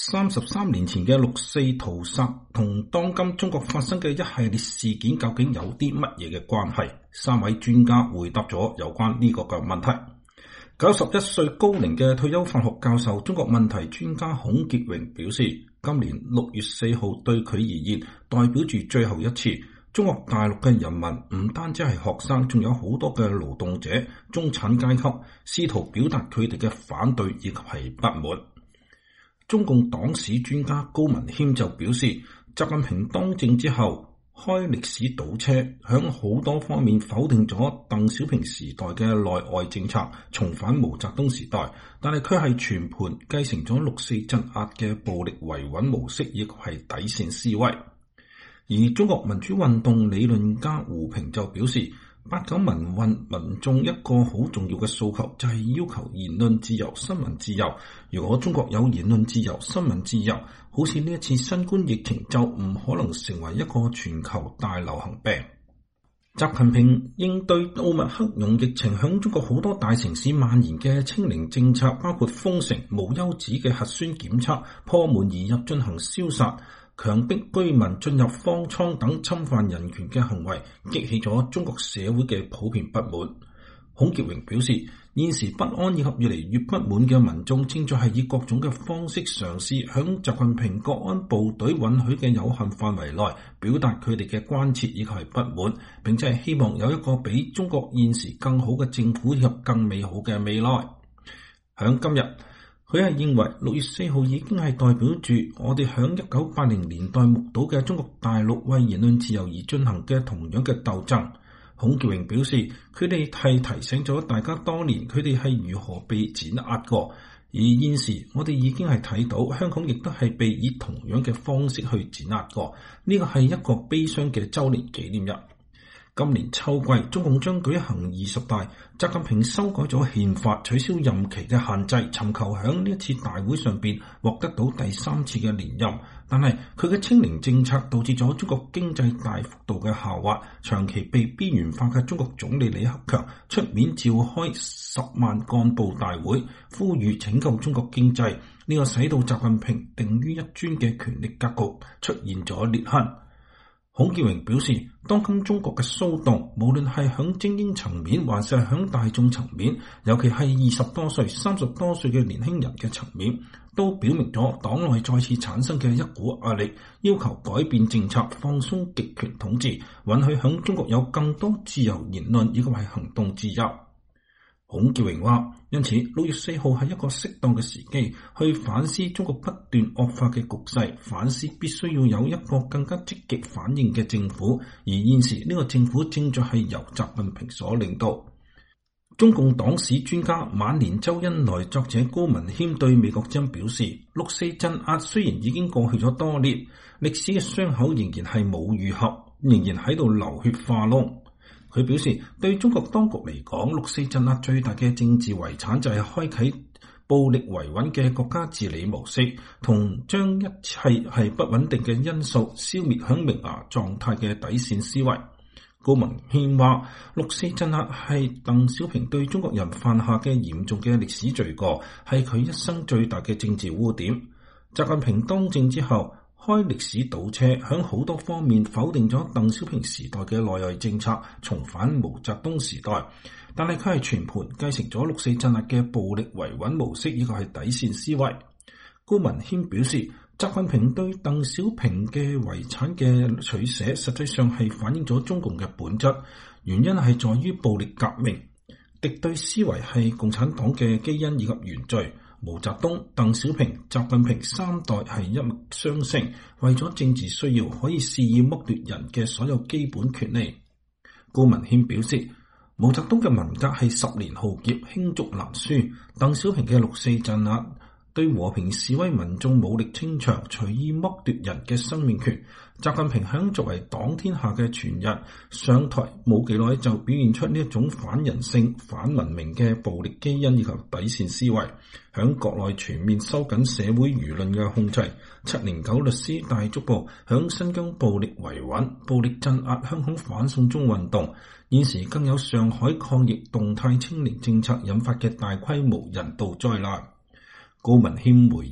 33年前嘅六四屠殺同當今中國發生嘅一系列事件究竟有啲乜嘢嘅關係？三位專家回答咗有關呢個嘅問題。91歲高齡嘅退休法學教授、中國問題專家孔潔榮表示，今年6月4號對佢而言代表住最後一次。中國大陸嘅人民唔單止係學生，仲有好多嘅勞動者、中產階級試圖表達佢哋嘅反對以及係不滿。中共黨史專家高文謙就表示，習近平當政之後開歷史倒車，響好多方面否定咗鄧小平時代嘅內外政策，重返毛澤東時代，但係佢係全盤繼承咗六四鎮壓嘅暴力維穩模式，亦係底線思維。而中國民主運動理論家胡平就表示，89民運民眾一個好重要嘅訴求就係要求言論自由、新聞自由。如果中國有言論自由、新聞自由，好似呢一次新冠疫情就唔可能成為一個全球大流行病。習近平應對奧密克戎疫情響中國好多大城市蔓延嘅清零政策，包括封城、無休止嘅核酸檢測、破門而入進行消殺、強迫居民進入方艙等侵犯人權嘅行為，激起咗中國社會嘅普遍不滿。孔潔榮表示，現時不安以及越嚟越不滿嘅民眾正在係以各種嘅方式嘗試響習近平國安部隊允許嘅有限範圍內表達佢哋嘅關切以及係不滿，並且係希望有一個比中國現時更好嘅政府以及更美好嘅未來。響今日，佢係認為6月4號已經係代表住我哋響1980年代目睹嘅中國大陸為言論自由而進行嘅同樣嘅鬥爭。孔潔榮表示，佢哋係提醒咗大家當年佢哋係如何被碾壓過，而現時我哋已經係睇到香港亦都係被以同樣嘅方式去碾壓過，呢個係一個悲傷嘅周年紀念日。今年秋季，中共將舉行20大，習近平修改咗憲法，取消任期嘅限制，尋求響呢一次大會上邊獲得到第3次嘅連任。但係佢嘅清零政策導致咗中國經濟大幅度嘅下滑，長期被邊緣化嘅中國總理李克強出面召開10萬幹部大會，呼籲拯救中國經濟，呢個使到習近平定於一尊嘅權力格局出現咗裂痕。孔潔榮表示，當今中國嘅騷動，無論係響精英層面，還是係響大眾層面，尤其係20多歲、30多歲嘅年輕人嘅層面，都表明咗黨內再次產生嘅一股壓力，要求改變政策，放鬆極權統治，允許響中國有更多自由言論以及係行動自由。孔潔榮話，因此6月4號係一個適當嘅時機，去反思中國不斷惡化嘅局勢，反思必須要有一個更加積極反應嘅政府，而現時呢個政府正在係由習近平所領導。中共黨史專家晚年周恩來作者高文謙對美國之音表示，六四鎮壓雖然已經過去咗多年，歷史嘅傷口仍然係冇愈合，仍然喺度流血化膿。佢表示，對中國當局嚟講，六四鎮壓最大嘅政治遺產就係開啟暴力維穩嘅國家治理模式，同將一切係不穩定嘅因素消滅響萌芽狀態嘅底線思維。高文謙話，六四鎮壓係鄧小平對中國人犯下嘅嚴重嘅歷史罪過，係佢一生最大嘅政治污點。習近平當政之後，開歷史倒車，響好多方面否定咗鄧小平時代嘅內外政策，重返毛澤東時代。但係佢係全盤繼承咗六四鎮壓嘅暴力維穩模式，呢個係底線思維。高文謙表示，習近平對鄧小平嘅遺產嘅取捨，實際上係反映咗中共嘅本質，原因係在於暴力革命，敵對思維係共產黨嘅基因以及原罪。毛澤東、鄧小平、習近平三代係一脈相承，為咗政治需要，可以肆意剝奪人嘅所有基本權利。高文謙表示，毛澤東嘅文革係10年浩劫，罄竹難書；鄧小平嘅六四鎮壓，對和平示威民眾武力清場，隨意剝奪人嘅生命權。習近平響作為黨天下嘅傳人上台冇幾耐，就表現出呢一種反人性、反文明嘅暴力基因以及底線思維，響國內全面收緊社會輿論嘅控制。709律師大抓捕，響新疆暴力維穩、暴力鎮壓香港反送中運動，現時更有上海抗疫動態清零政策引發嘅大規模人道災難。高文謙回憶，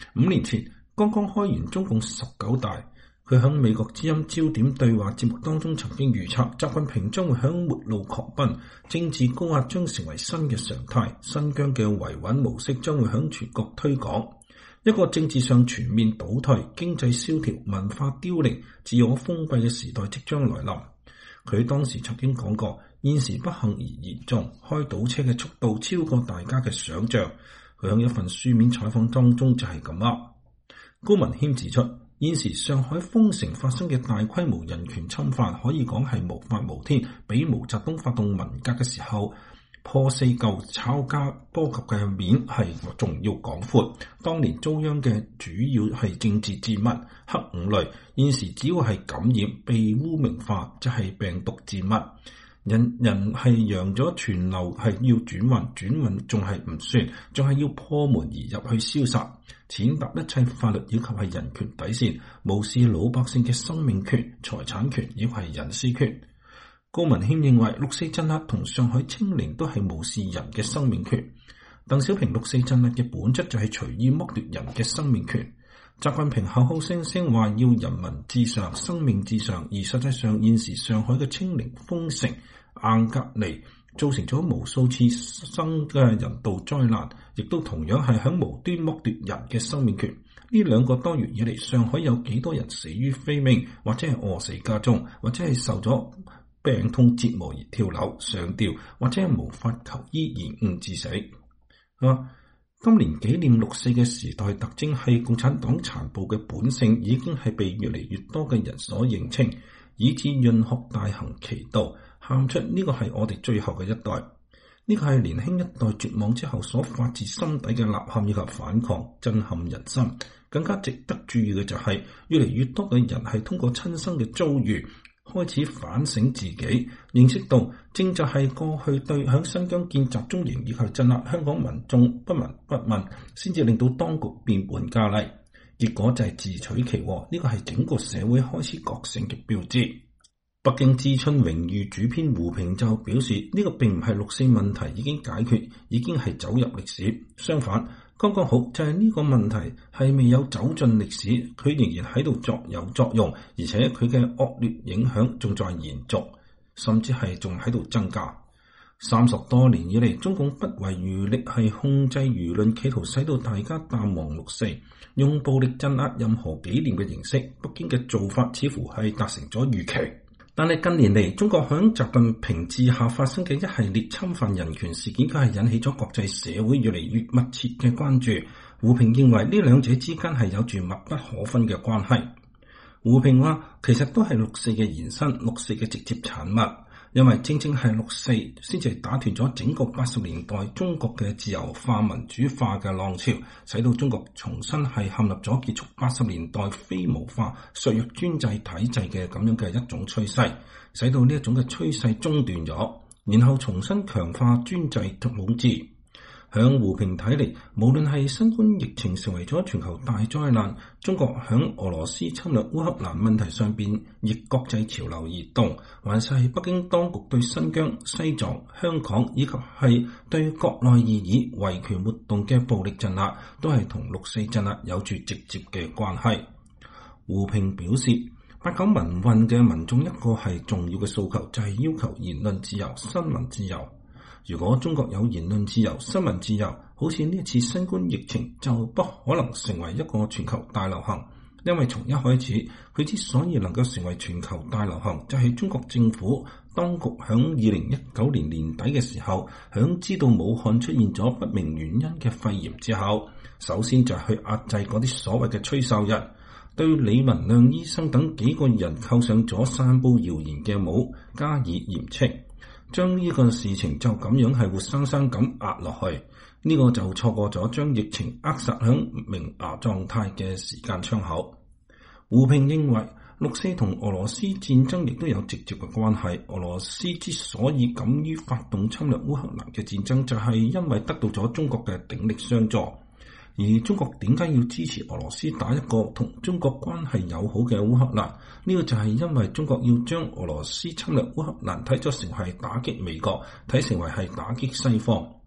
5年前剛剛開完中共19大，佢喺美國之音焦點對話節目當中曾經預測，習近平將會喺末路狂奔，政治高壓將成為新嘅常態，新疆嘅維穩模式將會向全國推廣，一個政治上全面倒退、經濟蕭條、文化凋零、自我封閉嘅時代即將來臨。佢當時曾經講過，現時不幸而嚴重，開倒車嘅速度超過大家嘅想象。佢喺一份書面採訪當中就係咁話。高文謙指出，現時上海封城發生嘅大規模人權侵犯，可以講係無法無天，比毛澤東發動文革嘅時候破四舊抄家波及嘅面係仲要廣闊。當年遭殃嘅主要係政治賤物、黑五類，現時只要係感染被污名化，就係病毒賤物。人係陽咗傳流係要轉運仲係唔算，仲係要破門而入去消殺，踐踏一切法律以及係人權底線，無視老百姓嘅生命權、財產權以及係隱私權。高文謙認為六四鎮壓同上海清零都係無視人嘅生命權。鄧小平六四鎮壓嘅本質就係隨意剝奪人嘅生命權。習近平口口聲聲話要人民至上、生命至上，而實際上現時上海嘅清零、封城、硬隔離造成咗無數次生嘅人道災難，亦都同樣係響無端剝奪人嘅生命權。呢兩個多月以嚟，上海有幾多人死於非命，或者係餓死家中，或者係受咗病痛折磨而跳樓上吊，或者係無法求醫而誤致死。今年紀念六四嘅時代特徵係共產黨殘暴嘅本性已經係被越嚟越多嘅人所認清，以致潤學大行其道，喊出呢個係我哋最後嘅一代。呢個係年輕一代絕望之後所發自心底嘅吶喊以及反抗，震撼人心。更加值得注意嘅就係，越嚟越多嘅人係通過親身嘅遭遇，開始反省自己，認識到正就係過去對響新疆建集中營以及鎮壓香港民眾不聞不問，先至令到當局變本加厲。結果就係自取其禍，呢個係整個社會開始覺醒嘅標誌。北京知春榮譽主編胡平就表示，呢個並唔係六四問題已經解決，已經係走入歷史。相反，剛剛好就係呢個問題係未有走進歷史，佢仍然喺度有作用，而且佢嘅惡劣影響仲在延續，甚至係仲喺度增加。30多年以嚟，中共不遺餘力係控制輿論，企圖使到大家淡忘六四，用暴力鎮壓任何紀念嘅形式。北京嘅做法似乎係達成咗預期。但係近年嚟，中國響習近平治下發生嘅一系列侵犯人權事件，佢係引起咗國際社會越嚟越密切嘅關注。胡平認為呢兩者之間係有住密不可分嘅關係。胡平話，其實都係六四嘅延伸，六四嘅直接產物。因為正正係六四先至打斷咗整個80年代中國嘅自由化、民主化嘅浪潮，使到中國重新係陷入咗結束80年代非毛化、削弱專制體制嘅咁樣嘅一種趨勢，使到呢一種嘅趨勢中斷咗，然後重新強化專制統治。響胡平睇嚟，無論係新冠疫情成為咗全球大災難，中國響俄羅斯侵略烏克蘭問題上邊逆國際潮流而動，還是係北京當局對新疆、西藏、香港以及係對國內異議維權活動嘅暴力鎮壓，都係同六四鎮壓有住直接嘅關係。胡平表示，89民運嘅民眾一個係重要嘅訴求，就係要求言論自由、新聞自由。如果中國有言論自由、新聞自由，好似呢一次新冠疫情就不可能成為一個全球大流行，因為從一開始佢之所以能夠成為全球大流行，就係中國政府當局響2019年年底嘅時候，響知道武漢出現咗不明原因嘅肺炎之後，首先就係去壓制嗰啲所謂嘅吹哨人，對李文亮醫生等幾個人扣上咗散布謠言嘅帽加以嚴懲。將呢個事情就咁樣係活生生咁壓落去，呢個就錯過咗將疫情扼殺響萌芽狀態嘅時間窗口。胡平認為，六四同俄羅斯戰爭亦都有直接嘅關係。俄羅斯之所以敢於發動侵略烏克蘭嘅戰爭，就係因為得到咗中國嘅鼎力相助。而中國點解要支持俄羅斯打一個同中國關係友好嘅烏克蘭？呢個就係因為中國要將俄羅斯侵略烏克蘭睇咗成係打擊美國，睇成為係打擊西方。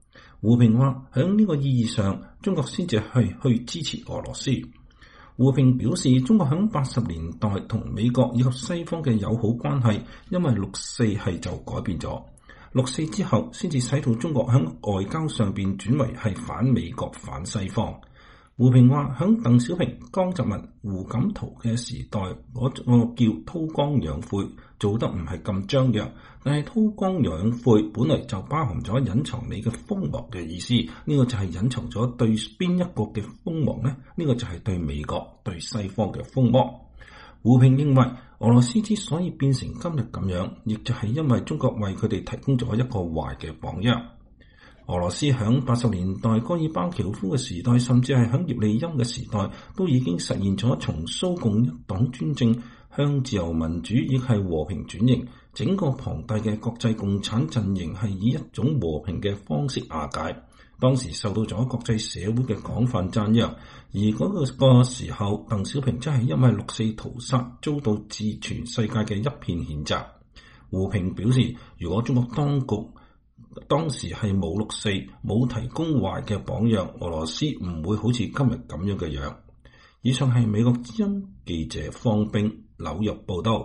胡平話：喺呢個意義上，中國先至係去支持俄羅斯。胡平表示，中國喺80年代同美國以及西方嘅友好關係，因為6·4係就改變咗。6·4之後，先至使到中國喺外交上邊轉為係反美國、反西方。胡平話：喺鄧小平、江澤民、胡錦濤嘅時代，嗰個叫韜光養晦，做得唔係咁張揚。但係韜光養晦本來就包含咗隱藏你嘅鋒芒嘅意思，呢個就係隱藏咗對邊一個嘅鋒芒呢？呢個就係對美國、對西方嘅鋒芒。胡平認為，俄羅斯之所以變成今日咁樣，亦就係因為中國為佢哋提供咗一個壞嘅榜樣。俄羅斯響80年代戈爾巴喬夫嘅時代，甚至係響葉利欽嘅時代，都已經實現咗從蘇共一黨專政向自由民主，亦係和平轉型。整個龐大嘅國際共產陣營係以一種和平嘅方式瓦解。當時受到咗國際社會嘅廣泛讚揚，而嗰個時候，鄧小平真係因為6·4屠殺遭到自全世界嘅一片譴責。胡平表示，如果中國當時係冇6·4，冇提供壞嘅榜樣，俄羅斯唔會好似今日咁樣嘅樣。以上係美國之音記者方冰紐約報道。